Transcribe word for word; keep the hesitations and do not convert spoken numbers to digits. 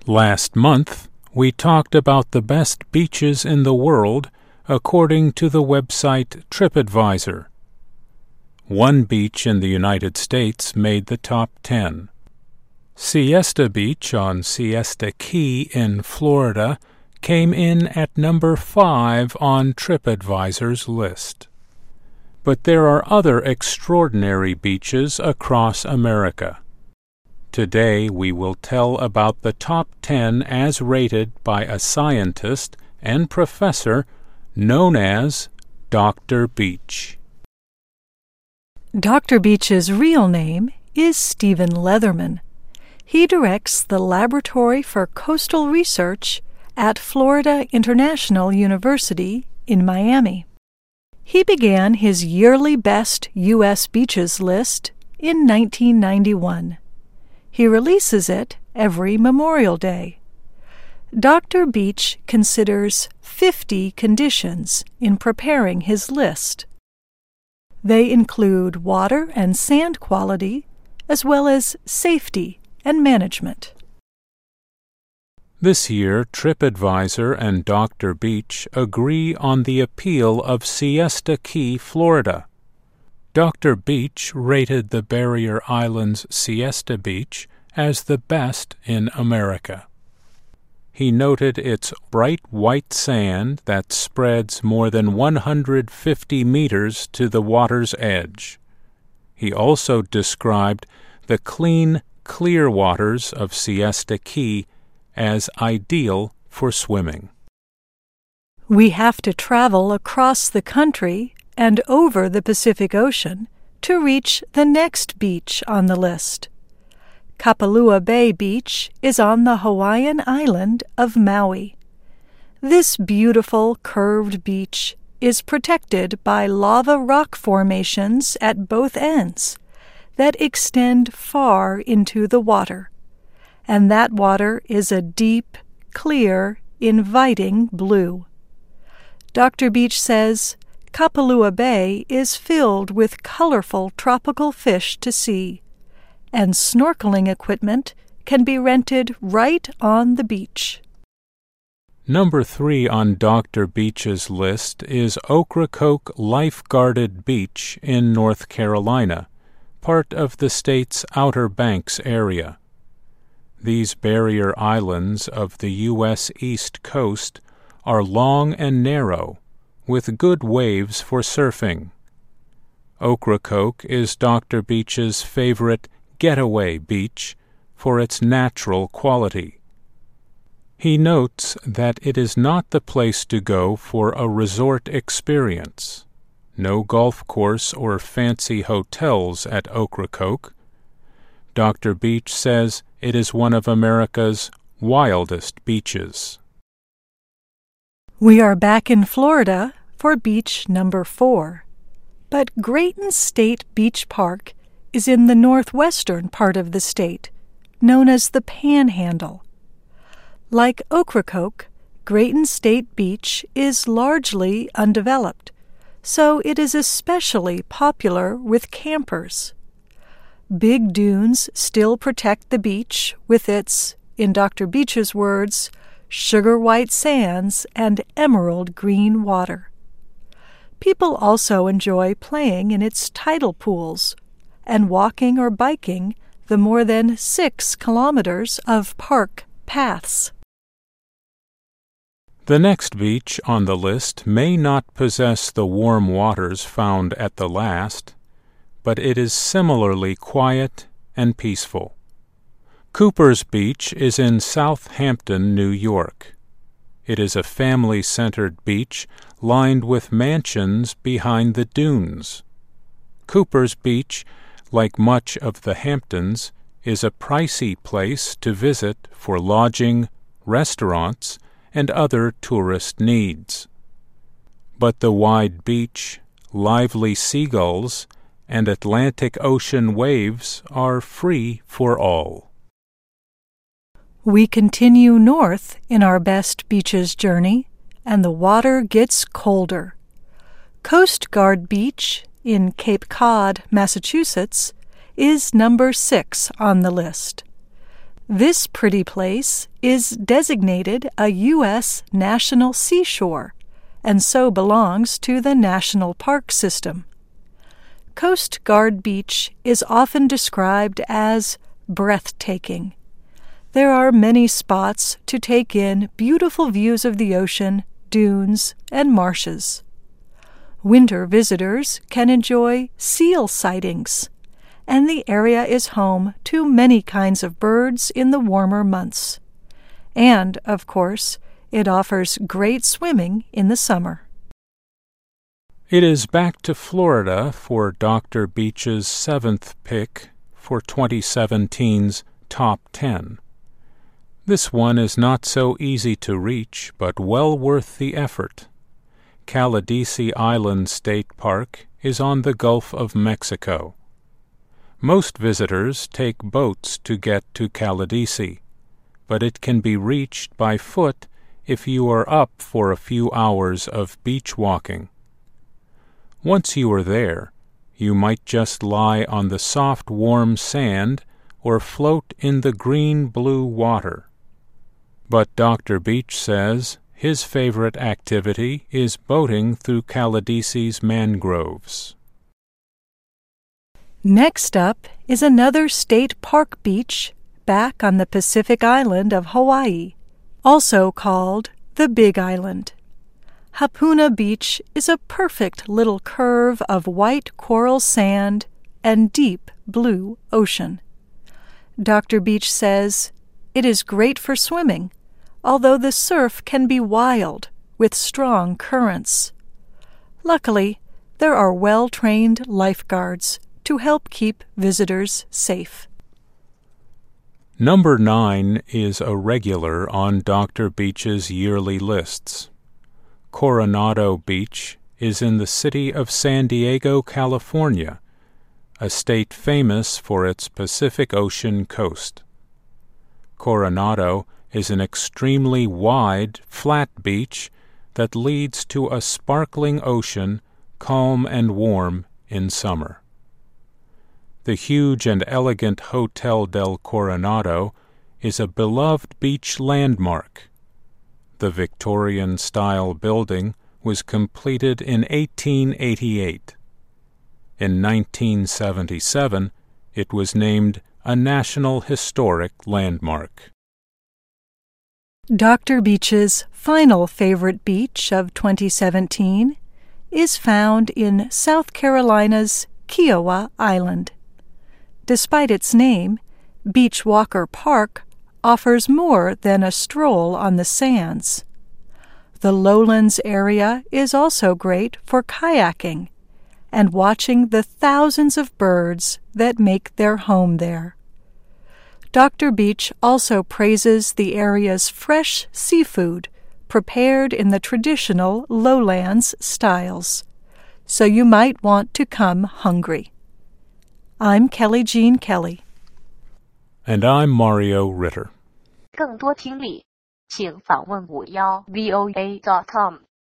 Last month, we talked about the best beaches in the world according to the website TripAdvisor. One beach in the United States made the top ten. Siesta Beach on Siesta Key in Florida came in at number five on TripAdvisor's list. But there are other extraordinary beaches across America. Today we will tell about the top ten as rated by a scientist and professor known as Doctor Beach. Doctor Beach's real name is Stephen Leatherman. He directs the Laboratory for Coastal Research at Florida International University in Miami. He began his yearly best U S beaches list in nineteen ninety-one. He releases it every Memorial Day. Doctor Beach considers fifty conditions in preparing his list. They include water and sand quality, as well as safety and management. This year, TripAdvisor and Doctor Beach agree on the appeal of Siesta Key, Florida. Doctor Beach rated the Barrier Islands Siesta Beach as the best in America. He noted its bright white sand that spreads more than one hundred fifty meters to the water's edge. He also described the clean, clear waters of Siesta Key as ideal for swimming. We have to travel across the country and over the Pacific Ocean to reach the next beach on the list. Kapalua Bay Beach is on the Hawaiian island of Maui. This beautiful curved beach is protected by lava rock formations at both ends that extend far into the water, and that water is a deep, clear, inviting blue. Doctor Beach says Kapalua Bay is filled with colorful tropical fish to see, and snorkeling equipment can be rented right on the beach. Number three on Doctor Beach's list is Ocracoke Life-Guarded Beach in North Carolina, part of the state's Outer Banks area. These barrier islands of the U S East Coast are long and narrow, with good waves for surfing. Ocracoke is Doctor Beach's favorite getaway beach for its natural quality. He notes that it is not the place to go for a resort experience. No golf course or fancy hotels at Ocracoke. Doctor Beach says it is one of America's wildest beaches. We are back in Florida for beach number four, but Grayton State Beach Park is in the northwestern part of the state, known as the Panhandle. Like Ocracoke, Grayton State Beach is largely undeveloped, so it is especially popular with campers. Big dunes still protect the beach with its, in Doctor Beach's words, sugar-white sands and emerald green water. People also enjoy playing in its tidal pools and walking or biking the more than six kilometers of park paths. The next beach on the list may not possess the warm waters found at the last, but it is similarly quiet and peaceful. Cooper's Beach is in Southampton, New York. It is a family-centered beach lined with mansions behind the dunes. Cooper's Beach, like much of the Hamptons, is a pricey place to visit for lodging, restaurants, and other tourist needs. But the wide beach, lively seagulls, and Atlantic Ocean waves are free for all. We continue north in our best beaches journey, and the water gets colder. Coast Guard Beach in Cape Cod, Massachusetts, is number six on the list. This pretty place is designated a U S national seashore and so belongs to the National Park System. Coast Guard Beach is often described as breathtaking. There are many spots to take in beautiful views of the ocean, dunes, and marshes. Winter visitors can enjoy seal sightings, and the area is home to many kinds of birds in the warmer months. And, of course, it offers great swimming in the summer. It is back to Florida for Doctor Beach's seventh pick for twenty seventeen's Top ten. This one is not so easy to reach, but well worth the effort. Caladesi Island State Park is on the Gulf of Mexico. Most visitors take boats to get to Caladesi, but it can be reached by foot if you are up for a few hours of beach walking. Once you are there, you might just lie on the soft, warm sand or float in the green-blue water. But Doctor Beach says his favorite activity is boating through Caladesi's mangroves. Next up is another state park beach back on the Pacific island of Hawaii, also called the Big Island. Hapuna Beach is a perfect little curve of white coral sand and deep blue ocean. Doctor Beach says it is great for swimming, although the surf can be wild with strong currents. Luckily, there are well-trained lifeguards to help keep visitors safe. Number nine is a regular on Doctor Beach's yearly lists. Coronado Beach is in the city of San Diego, California, a state famous for its Pacific Ocean coast. Coronado is an extremely wide, flat beach that leads to a sparkling ocean, calm and warm in summer. The huge and elegant Hotel del Coronado is a beloved beach landmark. The Victorian-style building was completed in eighteen eighty-eight. In nineteen seventy-seven, it was named a National Historic Landmark. Doctor Beach's final favorite beach of twenty seventeen is found in South Carolina's Kiowa Island. Despite its name, Beachwalker Park offers more than a stroll on the sands. The lowlands area is also great for kayaking and watching the thousands of birds that make their home there. Doctor Beach also praises the area's fresh seafood prepared in the traditional lowlands styles, so you might want to come hungry. I'm Kelly Jean Kelly. And I'm Mario Ritter. 更多听力，请访问五幺 V O A dot com。